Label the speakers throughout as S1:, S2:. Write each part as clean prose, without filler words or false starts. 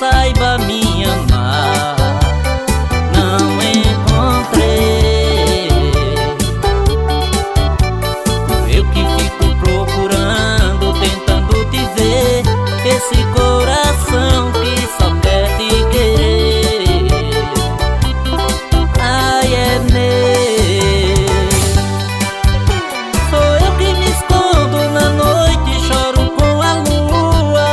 S1: saiba me amar. Não encontrei. Eu que fico procurando, tentando te ver, esse coração que só quer te querer. Ai, é meu. Sou eu que me escondo na noite e choro com a lua.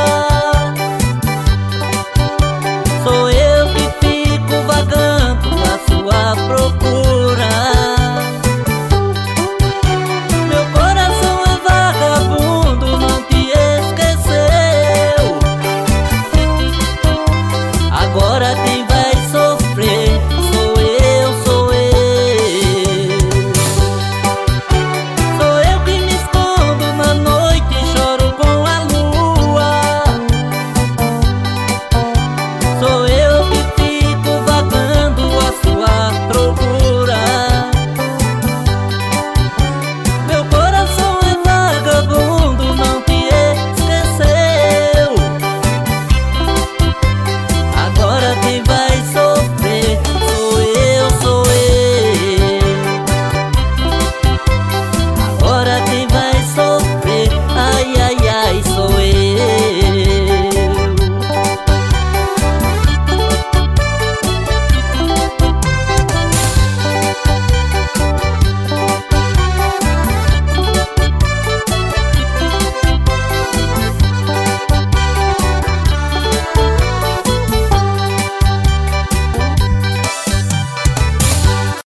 S1: Sou eu que fico vagando à sua procura. Meu coração é vagabundo, não te esqueceu. Agora te